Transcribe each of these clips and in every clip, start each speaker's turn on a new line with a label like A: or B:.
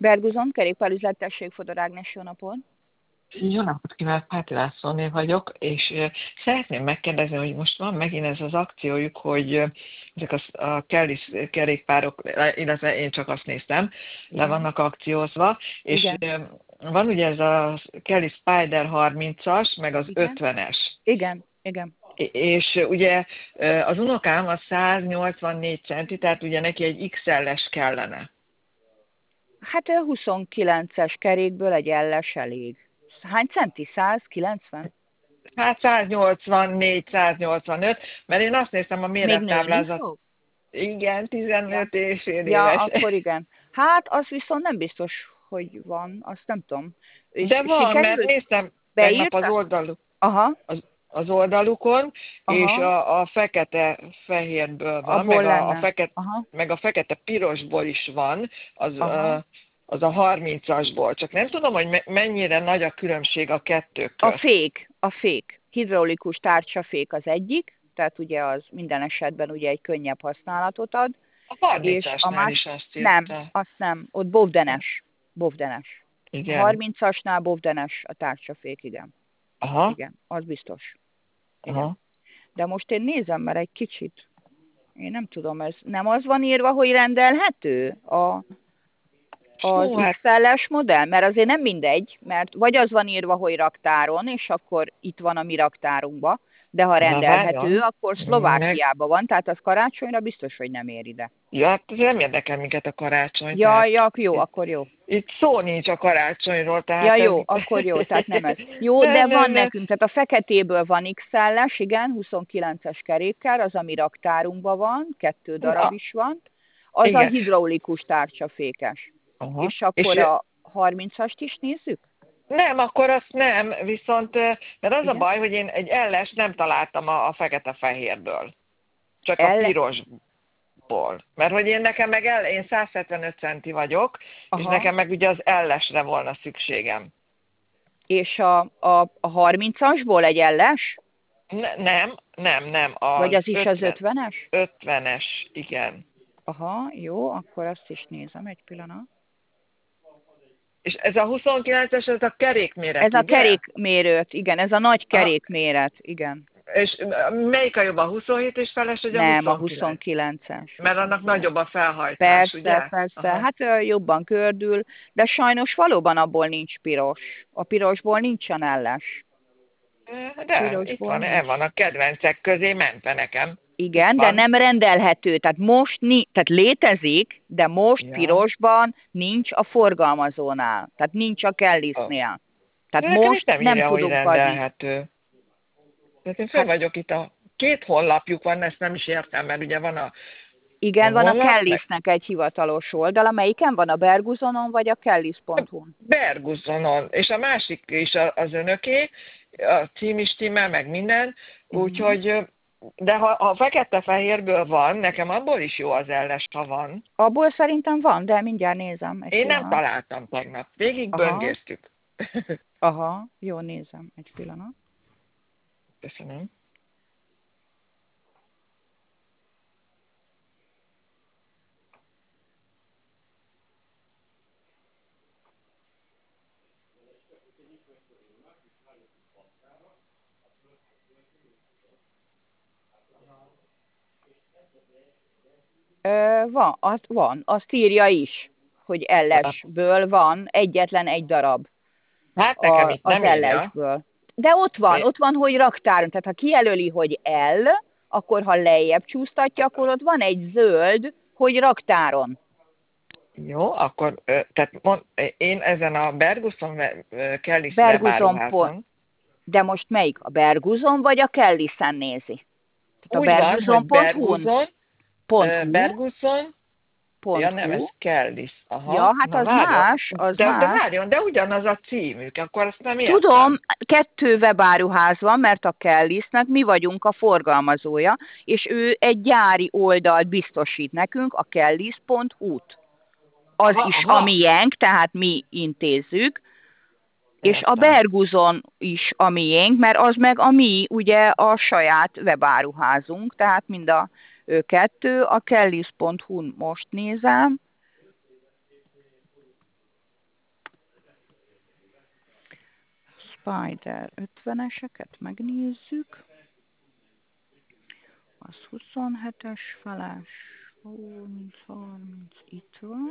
A: Berguzon, kerékpárüzlet, tessék, Fodor Ágnes, jó napot!
B: Jó napot kívánok, Páti Lászlóné vagyok, és szeretném megkérdezni, hogy most van megint ez az akciójuk, hogy ezek a Kellis kerékpárok, illetve én csak azt néztem, le vannak akciózva, és
A: Igen.
B: van ugye ez a Kelly Spider 30-as, meg az
A: Igen.
B: 50-es.
A: Igen, igen.
B: És ugye az unokám a 184 centi, tehát ugye neki egy XL-es kellene.
A: Hát 29-es kerékből egy elles elég. Hány centi? 190?
B: Hát 184, 185, mert én azt néztem a
A: Még nőni
B: mérettáblázat.
A: fog?
B: Igen, 15 és fél
A: Ja,
B: éves.
A: akkor igen. Hát az viszont nem biztos, hogy van, azt nem tudom. És
B: De van, mert
A: sikerült?
B: néztem tegnap
A: Beírta? Aha,
B: az oldalukon, és
A: aha,
B: a fekete-fehérből van,
A: abból lenne.
B: fekete,
A: Aha,
B: meg a fekete-pirosból is van,
A: aha.
B: az a 30-asból. Csak nem tudom, hogy mennyire nagy a különbség a kettő közt.
A: A fék. Hidraulikus tárcsafék az egyik, tehát ugye az minden esetben ugye egy könnyebb használatot ad,
B: A
A: és a
B: 30-asnál is
A: más,
B: azt
A: nem,
B: írta.
A: azt nem, ott bovdenes. Bovdenes. A
B: Igen.
A: 30-asnál bovdenes a tárcsafék, igen.
B: Aha,
A: Igen, az biztos. Igen.
B: aha.
A: De most én nézem, mert egy kicsit, én nem tudom, ez nem az van írva, hogy rendelhető az
B: Hú, hát
A: XL-es modell? Mert azért nem mindegy, mert vagy az van írva, hogy raktáron, és akkor itt van a mi raktárunkba, de ha
B: na
A: rendelhető,
B: várjon,
A: akkor Szlovákiában van, tehát az karácsonyra biztos, hogy nem ér ide.
B: ja, hát ez nem érdekel minket a karácsony,
A: Ja,
B: tehát
A: ja, jó,
B: itt,
A: akkor jó.
B: itt szó nincs a karácsonyról,
A: Ja,
B: tehát ez...
A: jó, akkor jó, tehát nem ez. Jó, de
B: nem,
A: van
B: nem, nem.
A: nekünk, tehát a feketéből van XL-es, igen, 29-es kerékkel, az, ami raktárunkban van, 2 darab
B: Na,
A: is van. Az a
B: igen.
A: hidraulikus tárcsafékes.
B: Aha.
A: És akkor
B: És
A: a 30-ast is nézzük?
B: nem, akkor azt nem, viszont, mert az a
A: Igen.
B: baj, hogy én egy elles nem találtam a fekete-fehérből, csak a
A: Elle,
B: pirosból. Mert hogy én 175 centi vagyok, és
A: aha.
B: nekem meg ugye az ellesre volna szükségem.
A: És a 30-asból egy elles?
B: Nem,
A: Vagy
B: az
A: az is az 50-es?
B: 50-es, igen.
A: Aha, jó, akkor azt is nézem egy pillanat.
B: És ez a 29-es, ez a kerékméret,
A: Ez a
B: ugye?
A: kerékmérőt, igen, ez a nagy
B: A,
A: kerékméret, igen.
B: és melyik a jobb, a 27 és feles, vagy a
A: Nem, a
B: 29?
A: 29-es.
B: Mert annak
A: 29.
B: nagyobb a felhajtás,
A: Persze,
B: ugye?
A: persze,
B: Aha.
A: hát jobban kördül, de sajnos valóban abból nincs piros. A pirosból nincsen elles.
B: De itt
A: Pirosból
B: van, el
A: nincs.
B: van a kedvencek közé mentve nekem. Itt
A: Igen, de
B: van.
A: nem rendelhető. Tehát most tehát létezik, de most
B: Ja.
A: pirosban nincs a forgalmazónál. Tehát nincs a
B: Ó.
A: Kellisnél. Tehát
B: De nekem itt
A: most
B: nem
A: nem
B: írja, hogy
A: tudunk adni.
B: rendelhető. Tehát én fönn
A: Hát
B: vagyok itt két honlapjuk van, ezt nem is értem, mert ugye van a
A: igen, van a
B: honlap, meg
A: Kellisnek egy hivatalos oldala, melyiken van a Berguzonon vagy a kellis.hu-n.
B: Bergusonon, és a másik is az önöké, a cím is stimmel, meg minden,
A: Uh-huh.
B: úgyhogy, de ha fekete-fehérből van, nekem abból is jó az elles, ha van.
A: Abból szerintem van, de mindjárt nézem egy
B: Én nem
A: pillanat.
B: találtam tegnap, végig
A: Aha,
B: böngésztük.
A: aha, jó, nézem egy pillanat.
B: Köszönöm.
A: Van, azt írja is, hogy ellesből van egyetlen egy darab
B: Hát nekem itt
A: az
B: nem írja.
A: ellesből. De ott van, hogy raktáron. Tehát ha kijelöli, hogy L, akkor ha lejjebb csúsztatja, akkor ott van egy zöld, hogy raktáron.
B: Jó, akkor én ezen a Berguson Kellis
A: Berguzon pont.
B: webáruházon
A: De most melyik? A Berguzon vagy a Kellisen nézi? Tehát a
B: úgy van, hogy
A: berguzon.hu-n? .hu,
B: Berguson, ja nem, ez
A: .hu.
B: Kellis,
A: Ja,
B: aha,
A: hát
B: na
A: az
B: várjon,
A: más, az
B: de
A: más.
B: várjon, de ugyanaz a címük, akkor azt nem
A: Tudom,
B: értem.
A: 2 webáruház van, mert a Kellisnek mi vagyunk a forgalmazója, és ő egy gyári oldalt biztosít nekünk, a kellis.hu-t. Az
B: Aha,
A: is a
B: aha,
A: miénk, tehát mi intézzük, és a
B: értem.
A: Berguzon is a miénk, mert az meg a mi, ugye a saját webáruházunk, tehát mind a 2, a kellis.hu-n most nézem, Spider 50-eseket megnézzük. Az 27-es feles, 30, itt van.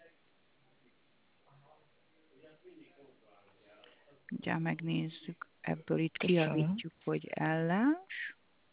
A: Ugye megnézzük, ebből itt kijavítjuk, hogy ellens.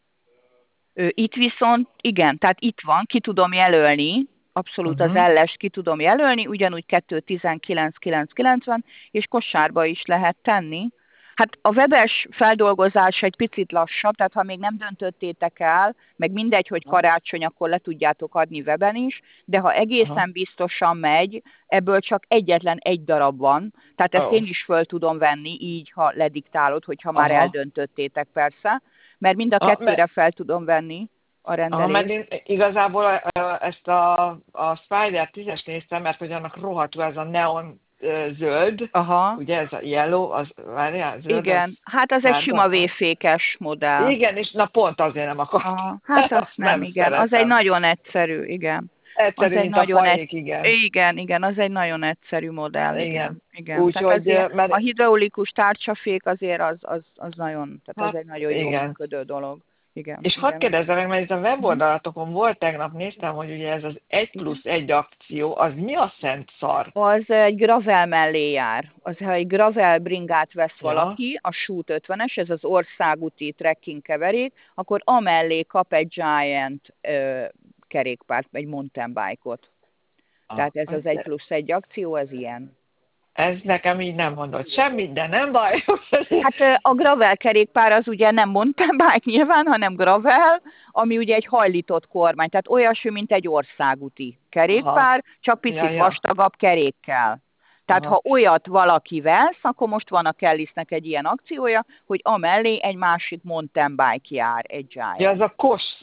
A: Itt viszont, igen, tehát itt van, ki tudom jelölni, abszolút az ellest ki tudom jelölni, ugyanúgy 2.19.990, és kosárba is lehet tenni. Hát a webes feldolgozás egy picit lassabb, tehát ha még nem döntöttétek el, meg mindegy, hogy karácsony, akkor le tudjátok adni weben is, de ha egészen biztosan megy, ebből csak egyetlen egy darab van, tehát ezt én is föl tudom venni, így, ha lediktálod, hogyha már eldöntöttétek persze, mert mind a kettőre fel tudom venni a rendelést.
B: Mert én igazából ezt a Spider 10-es néztem, mert hogy annak rohadtul ez a neon zöld, ugye ez a yellow, várjál, zöld.
A: Igen, hát az egy sima V-fékes modell.
B: Igen, és na pont azért nem akartam.
A: Hát azt nem, igen, szeretem. Az egy nagyon egyszerű, igen.
B: Egyszerű, mint a fajék, igen.
A: Igen, az egy nagyon egyszerű modell, igen.
B: Úgyhogy,
A: a hidraulikus tárcsafék azért az nagyon, tehát az egy nagyon jó működő dolog. Igen,
B: és hadd kérdezzem meg, mert itt a weboldalatokon volt, tegnap néztem, hogy ugye ez az 1+1 akció, az mi a szent szar?
A: Az egy gravel mellé jár. Az, ha egy gravel bringát vesz valaki, a Shoot 50-es, ez az országúti trekking keverék, akkor amellé kap egy Giant kerékpárt, egy mountain bike-ot. Tehát ez az 1+1 akció, ez ilyen.
B: Ez nekem így nem mondott semmit, de nem baj.
A: Hát a gravel kerékpár az ugye nem mountain bike nyilván, hanem gravel, ami ugye egy hajlított kormány, tehát olyasmi, mint egy országúti kerékpár, csak picit vastagabb kerékkel. Tehát ha olyat valaki vesz, akkor most van a Kellisnek egy ilyen akciója, hogy amellé egy másik mountain bike jár, egy Giant.
B: Ja, ez a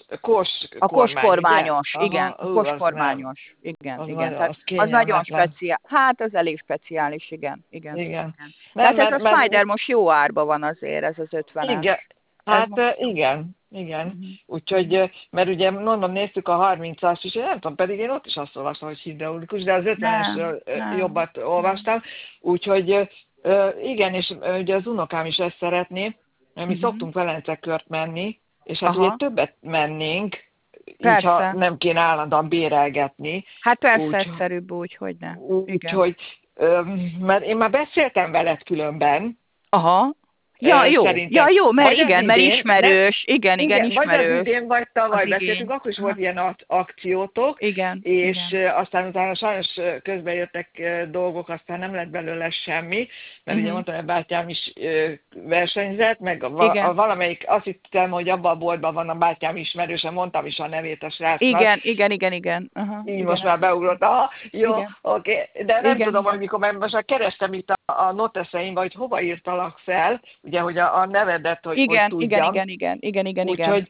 A: koskormányos, igen, a koskormányos, igen. Az nagyon speciális, hát az elég speciális, igen. Tehát ez a Spider most jó árba van azért, ez az 50-es.
B: Igen, hát igen. Úgyhogy, mert ugye mondom, néztük a 30-as is, nem tudom, pedig én ott is azt olvastam, hogy hidraulikus, de az 50-esről jobbat olvastam. Úgyhogy igen, és ugye az unokám is ezt szeretné, mert mi szoktunk Velencekört menni, és hát ugye többet mennénk, így, ha nem kéne állandóan bérelgetni.
A: Hát persze, egyszerűbb úgy, hogy ne.
B: Úgyhogy, mert én már beszéltem veled különben.
A: Jó, mert igen, mert ismerős, igen, ismerős.
B: Vagy az idén, vagy tavaly beszéltünk, akkor is volt ilyen akciótok, és aztán utána sajnos közben jöttek dolgok, aztán nem lett belőle semmi, mert ugye mondtam, hogy a bátyám is versenyzett, meg valamelyik, azt hittem, hogy abban a boltban van a bátyám ismerőse, mondtam is a nevét a srácnak.
A: Igen.
B: Így most már beugrott. Jó, oké. De nem tudom, hogy mikor, mert most már kerestem itt a noteszeimbe, hogy hova írtalak fel, ugye, hogy a nevedet, hogy tudjam.
A: Igen.
B: Úgyhogy,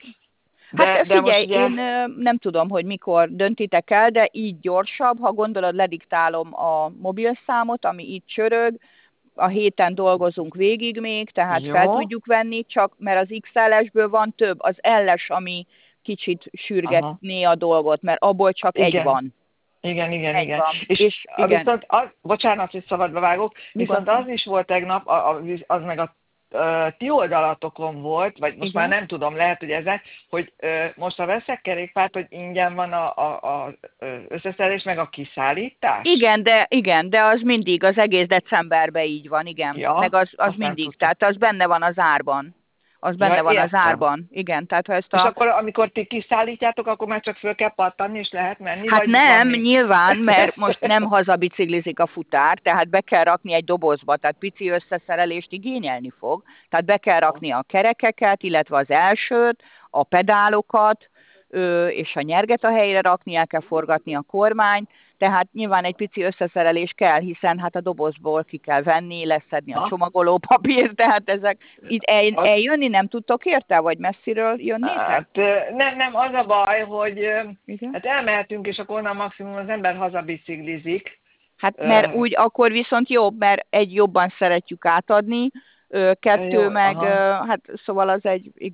A: hát figyelj, én nem tudom, hogy mikor döntitek el, de így gyorsabb, ha gondolod, lediktálom a mobilszámot, ami itt csörög, a héten dolgozunk végig még, tehát fel tudjuk venni, csak mert az XL-esből van több, az L-es, ami kicsit sürgetné a dolgot, mert abból csak egy van.
B: Igen. És viszont, bocsánat, hogy szabadba vágok, viszont az is volt tegnap, az meg a ti oldalatokon volt, vagy most már nem tudom, lehet, hogy ezen, hogy most ha veszek kerékpárt, hogy ingyen van a összeszerelés, meg a kiszállítás?
A: Igen, de az mindig, az egész decemberben így van, igen. Meg az mindig, tehát az benne van az árban. Az benne van az árban. Igen, tehát ha ezt
B: És akkor, amikor ti kiszállítjátok, akkor már csak föl kell pattanni, és lehet menni?
A: Hát nem, nyilván, mert most nem hazabiciklizik a futár, tehát be kell rakni egy dobozba, tehát pici összeszerelést igényelni fog. Tehát be kell rakni a kerekeket, illetve az elsőt, a pedálokat, és a nyerget a helyre rakni, el kell forgatni a kormányt, tehát nyilván egy pici összeszerelés kell, hiszen hát a dobozból ki kell venni, leszedni a csomagolópapírt, tehát ezek itt eljönni nem tudtok érte, vagy messziről jönnétek?
B: Hát nem, az a baj, hogy hát elmehetünk, és akkor onnan maximum az ember hazabiciklizik.
A: Hát mert úgy akkor viszont jobb, mert egy jobban szeretjük átadni, kettő meg, hát szóval az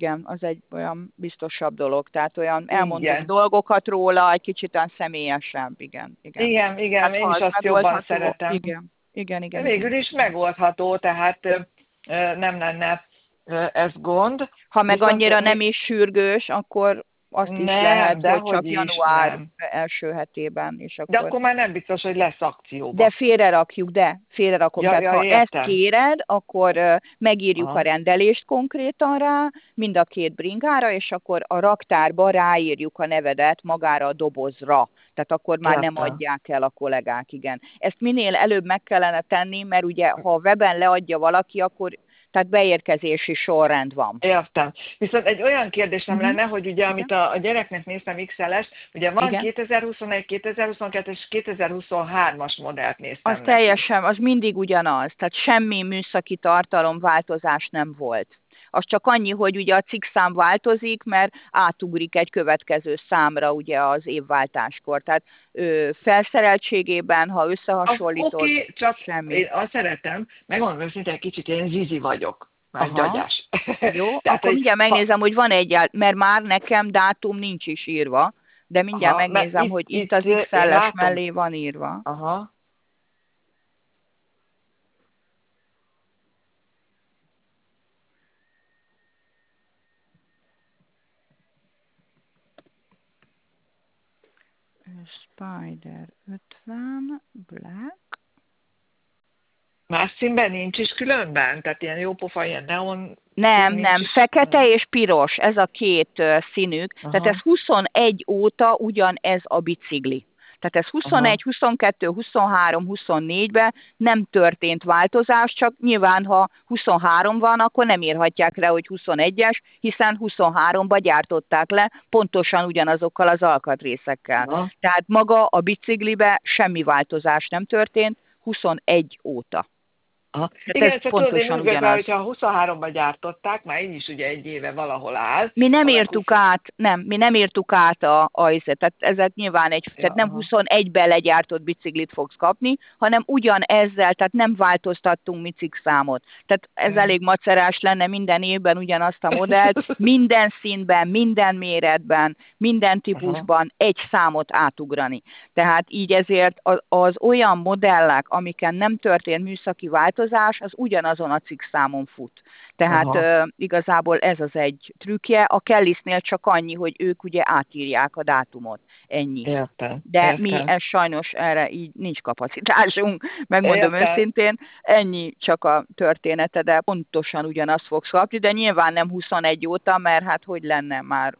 A: egy olyan biztosabb dolog, tehát olyan elmondjuk dolgokat róla, egy kicsit olyan személyesebb, igen.
B: Igen, hát én is azt jobban szeretem.
A: Igen.
B: Végül is megoldható, tehát nem lenne ez gond.
A: Ha meg
B: Viszont
A: annyira nem is sürgős, akkor azt is
B: nem,
A: lehet, hogy
B: dehogy
A: csak
B: is
A: január
B: nem.
A: első hetében, és
B: De
A: akkor...
B: akkor már nem biztos, hogy lesz
A: De
B: akcióba.
A: félrerakjuk, de félrerakom. Tehát
B: Ja,
A: ha ezt
B: értem.
A: kéred, akkor megírjuk a
B: Aha,
A: rendelést konkrétan rá, mind a két bringára, és akkor a raktárba ráírjuk a nevedet magára a dobozra. Tehát akkor már nem
B: értem.
A: adják el a kollégák, igen. Ezt minél előbb meg kellene tenni, mert ugye ha a weben leadja valaki, akkor tehát beérkezési sorrend van.
B: Értem. Viszont egy olyan kérdésem
A: Uh-huh.
B: lenne, hogy ugye, amit
A: Igen?
B: a gyereknek néztem XL-es, ugye van
A: Igen.
B: 2021, 2022 és 2023-as modellt
A: Az
B: néztem neki.
A: teljesen, az mindig ugyanaz, tehát semmi műszaki tartalomváltozás nem volt. Az csak annyi, hogy ugye a cikkszám változik, mert átugrik egy következő számra ugye az évváltáskor. Tehát felszereltségében, ha összehasonlítod,
B: Oké, csak
A: semmi.
B: én azt szeretem, megmondom őszintén, egy kicsit én zizi vagyok, már
A: Aha,
B: gyagyás.
A: jó,
B: Tehát,
A: akkor
B: hogy
A: mindjárt megnézem, hogy van egy, mert már nekem dátum nincs is írva, de mindjárt
B: mert
A: megnézem, hogy itt az
B: én
A: XL-es
B: látom,
A: mellé van írva.
B: aha,
A: Spider 50, Black.
B: más színben nincs is különben? Tehát ilyen jópofa, ilyen neon szín
A: Nem,
B: nincs
A: nem,
B: is?
A: fekete és piros, ez a két színük. Tehát ez
B: Aha,
A: 21 óta ugyanez a bicikli. Tehát ez
B: aha,
A: 21, 22, 23, 24-ben nem történt változás, csak nyilván, ha 23 van, akkor nem írhatják le, hogy 21-es, hiszen 23-ba gyártották le pontosan ugyanazokkal az alkatrészekkel.
B: aha.
A: Tehát maga a biciklibe semmi változás nem történt 21 óta.
B: Aha.
A: Tehát
B: Igen,
A: ez
B: csak tudod, én
A: pontosan
B: úgy vagyok rá,
A: ugyanaz.
B: hogyha 23-ban gyártották, már így is ugye egy éve valahol áll,
A: Mi nem
B: ha meg 20...
A: írtuk át, nem, mi nem írtuk át tehát ezek nyilván
B: Ja,
A: tehát nem
B: aha.
A: 21-ben legyártott biciklit fogsz kapni, hanem ugyanezzel, tehát nem változtattunk mi cikkszámot. Tehát ez
B: Ja.
A: elég macerás lenne minden évben ugyanazt a modellt, minden színben, minden méretben, minden
B: Aha,
A: típusban egy számot átugrani. Tehát így ezért az olyan modellek, amiken nem történt műszaki változás, az ugyanazon a cikkszámon fut. Tehát
B: aha,
A: igazából ez az egy trükkje. A Kellisnél csak annyi, hogy ők ugye átírják a dátumot. Ennyi.
B: értem,
A: De mi
B: értem,
A: ez sajnos erre így nincs kapacitásunk, megmondom
B: értem.
A: őszintén, ennyi csak a története, de pontosan ugyanazt fogsz kapni, de nyilván nem 21 óta, mert hát hogy lenne már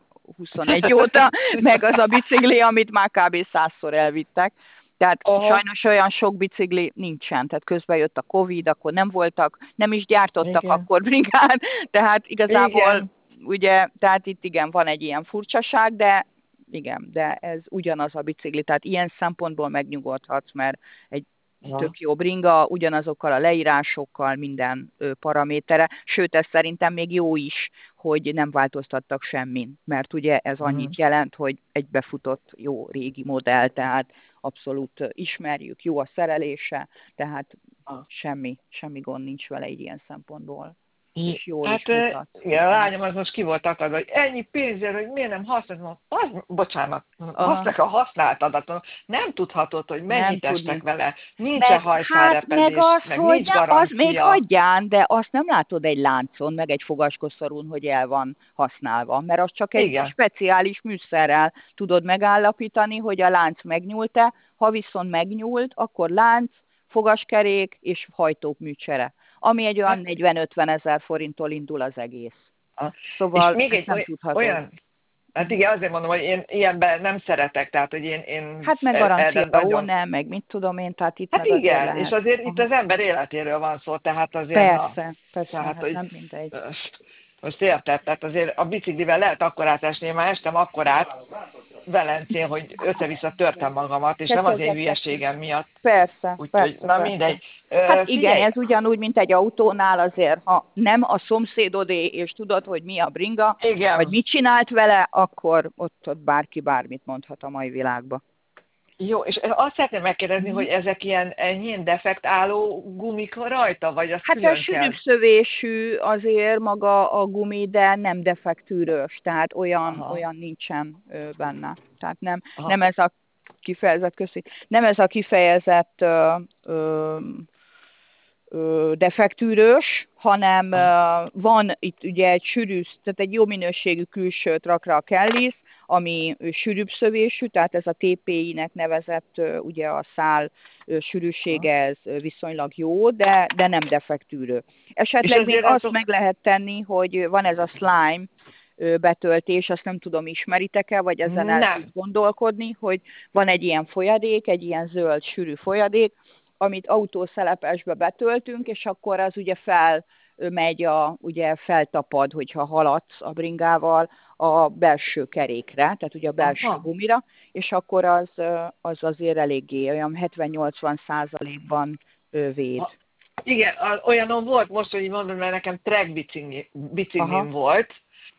A: 21 óta, meg az a bicikli, amit már kb. 100-szor elvittek. Tehát
B: Aha,
A: sajnos olyan sok bicikli nincsen, tehát közben jött a Covid, akkor nem voltak, nem is gyártottak
B: igen,
A: akkor brigán, tehát igazából
B: igen,
A: ugye, tehát itt igen, van egy ilyen furcsaság, de igen, de ez ugyanaz a bicikli, tehát ilyen szempontból megnyugodhatsz, mert egy
B: aha,
A: tök jó bringa, ugyanazokkal a leírásokkal, minden paramétere, sőt, ez szerintem még jó is, hogy nem változtattak semmin, mert ugye ez
B: mhm,
A: annyit jelent, hogy egy befutott jó régi modell, tehát abszolút ismerjük, jó a szerelése, tehát
B: aha.
A: semmi gond nincs vele így ilyen szempontból, és jól
B: Hát
A: is mutat.
B: igen, a lányom az most ki volt akadva, hogy ennyi pénzért, hogy miért nem használom. Bocsánat, azt
A: Aha,
B: meg a használt adaton. Nem tudhatod, hogy
A: nem
B: mennyit estek
A: tudni.
B: vele. Nincsen
A: Meg, hát, meg
B: hajszárepedés,
A: az,
B: meg
A: hogy
B: nincs
A: nem, az még
B: garancia.
A: hagyján, de azt nem látod egy láncon, meg egy fogaskoszorún, hogy el van használva, mert az csak egy
B: Igen.
A: speciális műszerrel tudod megállapítani, hogy a lánc megnyúlt-e, ha viszont megnyúlt, akkor lánc, fogaskerék és hajtók műcsere, ami egy olyan
B: Hát,
A: 40-50 ezer forinttól indul az egész.
B: és
A: Szóval
B: még
A: ezt
B: egy
A: nem tudhatod.
B: olyan, hát igen, azért mondom, hogy én ilyenben nem szeretek, tehát, hogy én
A: Hát meg
B: erre
A: garancia
B: nagyon...
A: nem, meg mit tudom én, tehát itt
B: Hát
A: meg azért
B: igen, és
A: lehet.
B: azért itt
A: Aha.
B: az ember életéről van szó, tehát azért na,
A: Persze, persze,
B: tehát,
A: hát
B: hogy
A: nem mindegy.
B: most érted, tehát azért a biciklivel lehet akkorát esni, én már estem akkorát Velencén, hogy össze-vissza törtem magamat, és nem az én
A: Ketyegeti.
B: hülyeségem miatt,
A: Persze,
B: úgyhogy
A: persze,
B: na
A: persze.
B: mindegy.
A: Hát igen,
B: Figyelj,
A: ez ugyanúgy, mint egy autónál azért, ha nem a szomszédodé, és tudod, hogy mi a bringa, vagy
B: igen,
A: mit csinált vele, akkor ott bárki bármit mondhat a mai világban.
B: jó, és azt szeretném megkérdezni,
A: Mhm.
B: hogy ezek ilyen enyhén defektáló gumik rajta, vagy az
A: Hát a
B: külön kell?
A: sűrűbb azért maga a gumi, de nem defektűrös, tehát
B: Aha,
A: olyan nincsen benne. Tehát
B: aha,
A: nem ez a kifejezett, köszi, nem ez a kifejezett defektűrős, hanem van itt ugye egy sűrű, tehát egy jó minőségű külsőt rak rá a Kellis, ami sűrűbb szövésű, tehát ez a TPI-nek nevezett ugye a szál sűrűsége ez viszonylag jó, de nem defektűrő. Esetleg még azt meg lehet tenni, hogy van ez a slime betöltés, azt nem tudom, ismeritek-e, vagy ezen el tud gondolkodni, hogy van egy ilyen folyadék, egy ilyen zöld sűrű folyadék, amit autószelepesbe betöltünk, és akkor az ugye felmegy, ugye feltapad, hogyha haladsz a bringával a belső kerékre, tehát ugye a belső gumira, és akkor az azért eléggé olyan 70-80%-ban véd.
B: Igen, olyanom volt most, hogy így mondom, mert nekem track biciklim volt,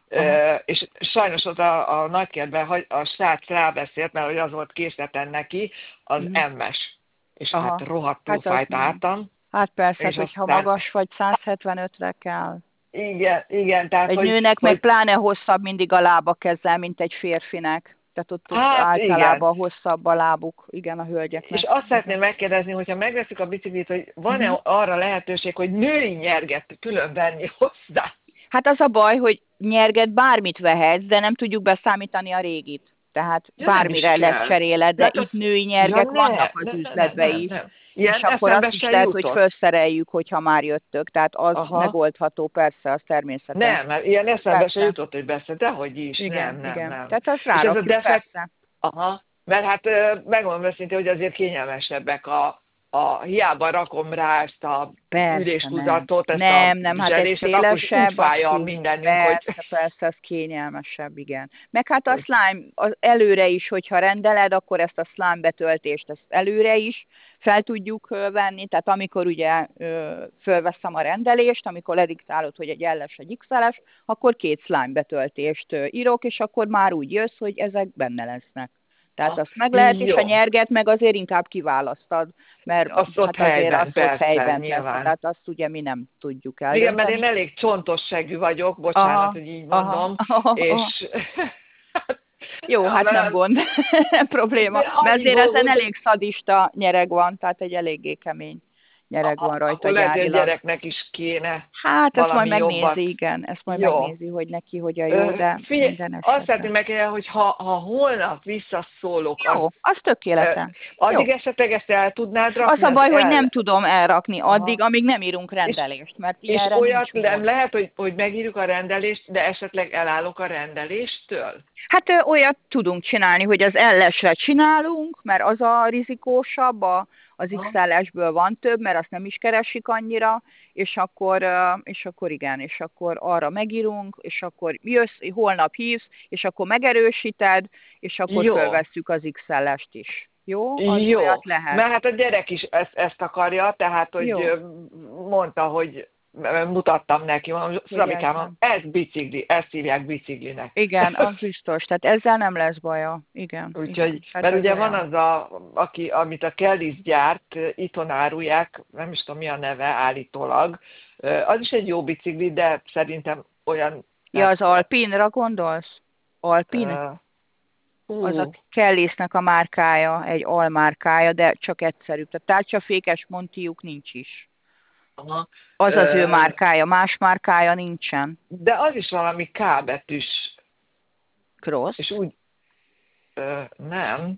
B: és sajnos ott a nagykertben a srác rábeszélt, mert hogy az volt készleten neki, az MS. És hát rohadtul fájt álltam.
A: Hát persze, hogyha magas vagy, 175-re kell.
B: Igen. Tehát,
A: egy nőnek meg pláne hosszabb mindig a lába kezzel, mint egy férfinek. Tehát ott általában hosszabb a lábuk, igen, a hölgyeknek.
B: És azt szeretném megkérdezni, hogyha megveszik a biciklit, hogy van-e arra lehetőség, hogy női nyerget külön venni hozzá?
A: Hát az a baj, hogy nyerget bármit vehetsz, de nem tudjuk beszámítani a régit. Tehát bármire lecseréled, de itt női nyergek vannak az üzletben is. És akkor azt is lehet, hogy felszereljük, hogyha már jöttök. Tehát az megoldható, persze, az természetes.
B: Nem, mert ilyen eszembe se jutott, hogy beszél, dehogy is.
A: Igen.
B: Nem.
A: Tehát azt rárakjuk, persze.
B: Mert hát megmondom őszintén, hogy azért kényelmesebbek hiába rakom rá ezt a üléshúzatot, ezt a zselését, akkor is úgy fáj mindenünk,
A: Persze, az kényelmesebb, igen. Meg hát a slime előre is, hogyha rendeled, akkor ezt a slime betöltést ezt előre is fel tudjuk venni, tehát amikor ugye fölveszem a rendelést, amikor lediktálod, hogy egy L-es, egy XL-es, akkor 2 slime betöltést írok, és akkor már úgy jössz, hogy ezek benne lesznek. Tehát azt meg lehet, és a nyerget meg azért inkább kiválasztad, mert
B: azt ott helyben,
A: nyilván. Tehát azt ugye mi nem tudjuk el.
B: Igen, mert én elég csontos seggű vagyok, bocsánat, hogy így mondom, és...
A: Jó, hát nem gond, nem probléma. Mert azért ezen elég szadista nyereg van, tehát egy eléggé kemény nyereg van rajta gyárilag.
B: Lehet, hogy a gyereknek is kéne
A: hát ezt majd megnézi, igen, ezt majd megnézi, hogy neki hogy a jó, de
B: figyelj, azt szeretném megkérdezni, hogy ha holnap visszaszólok...
A: Jó, az tökéletes.
B: Addig esetleg ezt el tudnád rakni?
A: Az a baj, hogy nem tudom elrakni addig, amíg nem írunk rendelést. Mert
B: és olyat nem lehet, hogy megírjuk a rendelést, de esetleg elállok a rendeléstől?
A: Hát olyat tudunk csinálni, hogy az L-esre csinálunk, mert az a rizikósabb, az XL-esből van több, mert azt nem is keresik annyira, és akkor igen, és akkor arra megírunk, és akkor jössz, holnap hívsz, és akkor megerősíted, és akkor fölvesszük az XL-est is. Jó?
B: Jó, lehet. Mert hát a gyerek is ezt akarja, tehát, hogy mondta, hogy mutattam neki, mondom, Szabikám, ez bicikli, ezt hívják biciklinek.
A: Igen, az biztos, tehát ezzel nem lesz baja. Igen.
B: Úgyhogy, mert ugye van az, amit a Kellis gyárt, itthon árulják, nem is tudom mi a neve állítólag, az is egy jó bicikli, de szerintem olyan...
A: Ja, az Alpinra gondolsz? Alpin? Az a Kellisnek a márkája, egy almárkája, de csak egyszerű. Tehát tárcsafékes Montiuk nincs is. Az az ő márkája, más márkája nincsen.
B: De az is valami K betűs.
A: Cross?
B: És úgy, nem.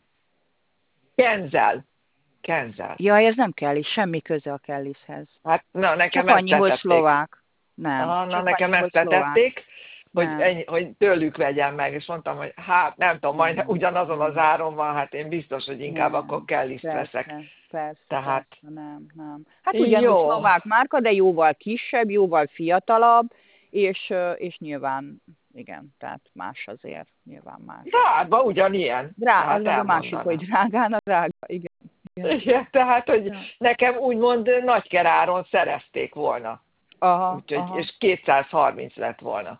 B: Kenzel.
A: Ja, ez nem Kellis, semmi köze a Kellishez.
B: Hát, na, nekem
A: csak annyi, hogy szlovák. Nem.
B: Nekem ezt tették, hogy tőlük vegyem meg, és mondtam, hogy hát nem tudom, majd ugyanazon az áron van, hát én biztos, hogy inkább akkor Kellis veszek.
A: Persze, nem. Hát ugyanúgy szlovák márka, de jóval kisebb, jóval fiatalabb, és nyilván, igen, tehát más azért, nyilván más.
B: Drága, ugyanilyen.
A: Az a másik, hogy drágán a drága, igen.
B: Igen, tehát, hogy nekem úgymond nagykeráron szerezték volna. Úgyhogy, és 230 lett volna.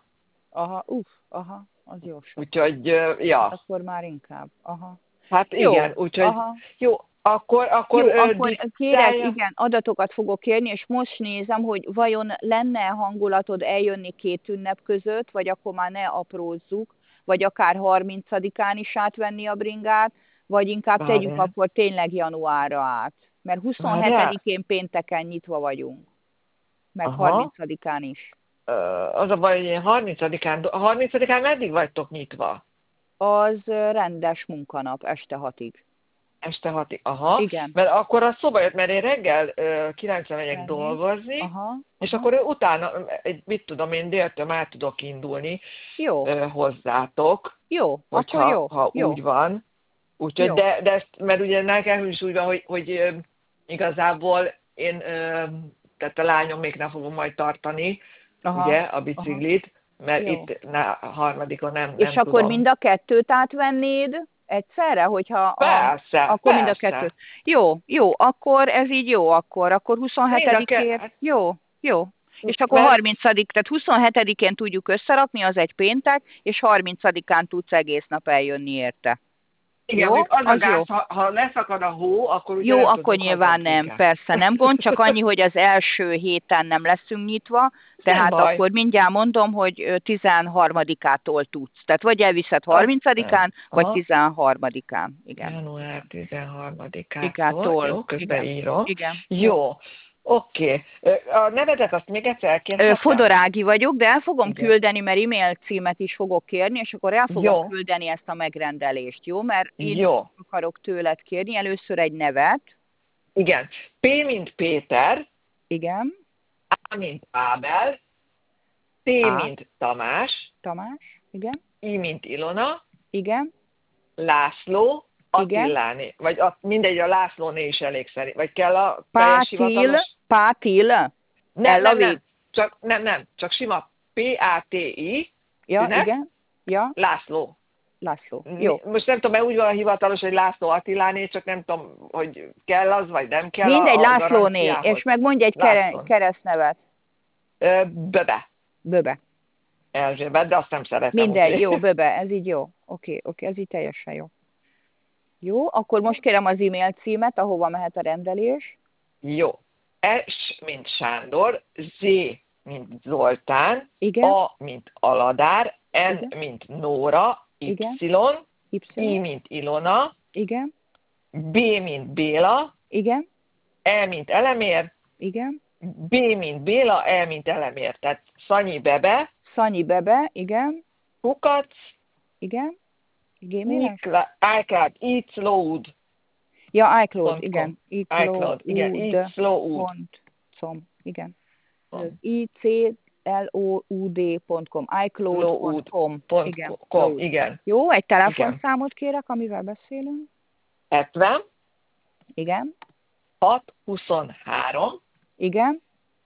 A: Az jó sok.
B: Úgyhogy, ja.
A: Akkor már inkább,
B: Hát igen, úgyhogy, jó. Akkor
A: kérek, igen, adatokat fogok kérni, és most nézem, hogy vajon lenne hangulatod eljönni 2 ünnep között, vagy akkor már ne aprózzuk, vagy akár 30-án is átvenni a bringát, vagy inkább tegyük akkor tényleg januárra át. Mert
B: Várjál?
A: 27-én pénteken nyitva vagyunk, meg
B: Aha.
A: 30-án is.
B: Az a baj, hogy én 30-án meddig vagytok nyitva?
A: Az rendes munkanap, este 6-ig.
B: Este 6-ig. Aha.
A: Igen.
B: Mert akkor az szóba jött, mert én reggel 9-re megyek
A: Lenni.
B: dolgozni,
A: Aha.
B: és akkor utána, mit tudom én, déltől már tudok indulni
A: Jó.
B: hozzátok,
A: Jó,
B: hogyha,
A: akkor jó.
B: ha
A: Jó.
B: úgy van. Úgyhogy,
A: Jó.
B: de ezt, mert ugye nekem is úgy van, hogy igazából én, tehát a lányom még nem fogom majd tartani,
A: Aha.
B: ugye, a biciklit, mert
A: Jó.
B: itt harmadikon nem
A: És akkor
B: tudom.
A: mind a kettőt átvennéd egyszerre, hogyha
B: Persze,
A: akkor mind a
B: persze.
A: kettőt. Jó, akkor ez így jó, akkor 27-ért.
B: Hát,
A: Jó. És akkor
B: mert
A: 30 tehát 27-én tudjuk összerakni, az egy péntek, és 30-án tudsz egész nap eljönni érte.
B: igen,
A: Jó?
B: mondjuk az a
A: Az
B: gáz,
A: jó.
B: ha leszakad a hó, akkor ugye
A: Jó,
B: nem
A: akkor
B: tudunk
A: nyilván nem,
B: hazaférni.
A: persze nem gond, csak annyi, hogy az első héten nem leszünk nyitva, tehát
B: baj.
A: akkor mindjárt mondom, hogy 13-ától tudsz. Tehát vagy elviszed 30-án, vagy
B: Aha.
A: 13-án. Igen.
B: Január 13-ától.
A: Igától.
B: Jó, közben írom.
A: Igen.
B: Jó. Oké. A nevedet azt még egyszer elkérhetem?
A: Fodorági vagyok, de el fogom
B: Igen.
A: küldeni, mert e-mail címet is fogok kérni, és akkor el fogom
B: Jó.
A: küldeni ezt a megrendelést, jó? Mert én
B: Jó.
A: akarok tőled kérni először egy nevet.
B: Igen. P, mint Péter,
A: Igen.
B: A, mint Ábel, T,
A: A.
B: mint Tamás,
A: Tamás. Igen.
B: I, mint Ilona,
A: Igen.
B: László,
A: Igen.
B: Attiláné. Vagy mindegy, a Lászlóné is elég szerint. Vagy kell a teljes hivatalos?
A: Pátil.
B: Nem. Csak sima P-A-T-I.
A: Ja,
B: Ünnep?
A: igen. Ja,
B: László.
A: László. Jó.
B: Most nem tudom, mert úgy van a hivatalos, hogy László Attiláné, csak nem tudom, hogy kell az, vagy nem kell.
A: Mindegy,
B: a
A: Lászlóné,
B: garanciához.
A: és meg mondj egy keresztnevet.
B: Böbe.
A: Böbe.
B: Erzsébet, de azt nem szeretem.
A: Mindegy,
B: úgy.
A: jó, Böbe, ez így jó. Oké, ez így teljesen jó. Jó, akkor most kérem az e-mail címet, ahova mehet a rendelés.
B: Jó. S, mint Sándor, Z, mint Zoltán,
A: Igen.
B: A, mint Aladár, N,
A: Igen.
B: mint Nóra, Y,
A: Igen.
B: I, mint Ilona,
A: Igen.
B: B, mint Béla,
A: Igen.
B: E, mint Elemér,
A: Igen.
B: B, mint Béla, E, mint Elemér. Tehát Szanyi Bebe,
A: Szanyi Bebe, igen.
B: Kukac,
A: Igen. Gmail-es?
B: iCloud, iCloud.
A: Ja, iCloud, igen.
B: iCloud, igen, iCloud.
A: Igen. icloud.com, iCloud.com.
B: Igen.
A: Jó, egy telefonszámot kérek, amivel beszélünk.
B: 70.
A: Igen.
B: 623.
A: Igen.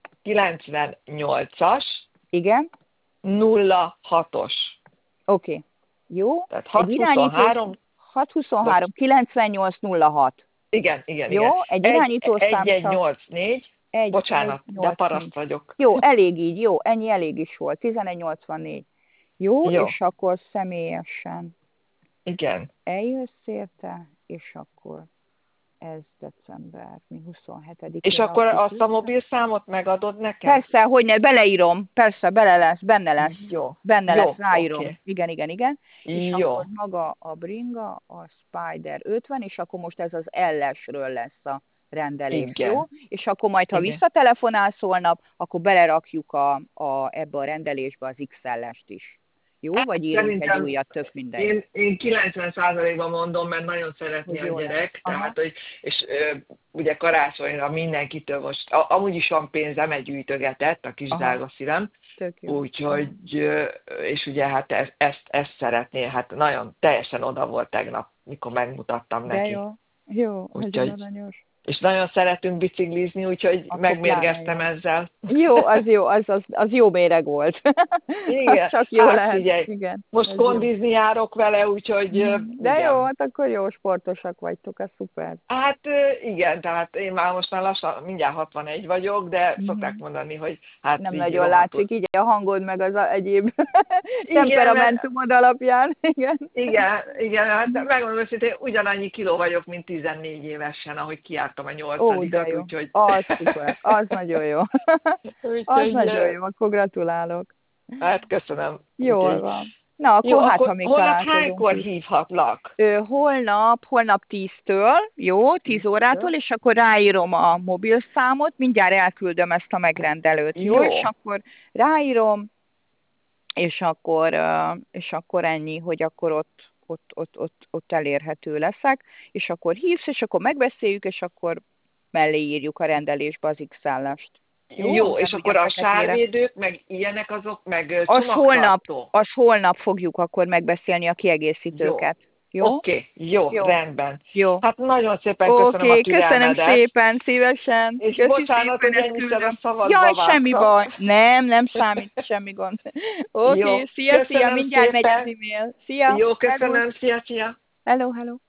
B: 98-as.
A: Igen.
B: 06-os.
A: Oké. Jó.
B: Tehát 623.
A: 623 9806.
B: Igen.
A: Jó, egy irányítószám.
B: 1184. Bocsánat, de paraszt vagyok.
A: Jó, elég így, jó, ennyi elég is volt. 1184. Jó, és akkor személyesen.
B: Igen.
A: Eljössz érte, és akkor ez december 27-én.
B: És akkor azt a mobilszámot megadod nekem?
A: Persze, hogy ne, beleírom. Persze, benne lesz.
B: Jó.
A: Benne lesz, ráírom.
B: Okay.
A: Igen. És
B: jó.
A: akkor maga a bringa, a Spider 50, és akkor most ez az LS-ről lesz a rendelés,
B: igen.
A: jó? És akkor majd, ha visszatelefonálsz holnap, akkor belerakjuk ebbe a rendelésbe az XL-est is. Jó? Vagy írunk egy újat, tök minden.
B: Én 90%-ban mondom, mert nagyon szeretné a gyerek, tehát, hogy, és ugye karácsonyra mindenkitől most, amúgy is van pénzem, egy gyűjtögetett, a kis drága szívem, úgyhogy, és ugye hát ezt szeretné, hát nagyon teljesen oda volt tegnap, mikor megmutattam neki.
A: De jó,
B: úgyhogy, és nagyon szeretünk biciklizni, úgyhogy akkor megmérgeztem ezzel.
A: Jó, az jó méreg volt.
B: Igen,
A: csak jó lehet.
B: Figyelj,
A: igen,
B: most kondizni járok vele, úgyhogy...
A: De igen. Jó, hát akkor jó sportosak vagytok, ez szuper.
B: Hát igen, tehát én már most lassan, mindjárt 61 vagyok, de szokták mondani, hogy hát...
A: Nem nagyon látszik, így a hangod meg az egyéb temperamentumod alapján.
B: Igen, hát megmondom őszintén, ugyanannyi kiló vagyok, mint 14 évesen, ahogy kijártam a 8-at, úgyhogy...
A: Az szuper, az nagyon jó. Az nagyon jó, akkor gratulálok.
B: Hát köszönöm.
A: Jól van. Na,
B: Jó,
A: akkor hát, ha
B: akkor
A: még
B: holnap
A: találkozunk
B: hánykor
A: itt.
B: hívhatlak?
A: Holnap 10-től, jó, 10
B: 10-től.
A: órától, és akkor ráírom a mobilszámot, mindjárt elküldöm ezt a megrendelőt, jó? És
B: Jó,
A: akkor ráírom, és akkor ennyi, hogy akkor ott elérhető leszek, és akkor hívsz, és akkor megbeszéljük, és akkor mellé írjuk a rendelésbe az X-állást. Jó?
B: jó, és
A: Amiben ugye
B: akkor a
A: feketére.
B: sárvédők, meg ilyenek azok, meg
A: Az holnap,
B: csomagtartó.
A: az holnap fogjuk akkor megbeszélni a
B: Jó.
A: kiegészítőket. Jó?
B: Oké, jó,
A: Jó.
B: rendben.
A: Jó.
B: Hát nagyon szépen köszönöm a
A: Oké, köszönöm
B: türelmedet,
A: szépen, szívesen.
B: és
A: Köszi
B: bocsánat,
A: szépen,
B: hogy
A: ezt
B: ennyiszer a
A: küldöm.
B: szabadba
A: Jaj, semmi
B: vágtam.
A: baj. Nem számít, semmi gond.
B: Jó,
A: Oké, szia,
B: köszönöm
A: mindjárt megy az
B: szépen.
A: e-mail. Szia,
B: Jó,
A: servusz.
B: köszönöm, szia, szia.
A: Hello.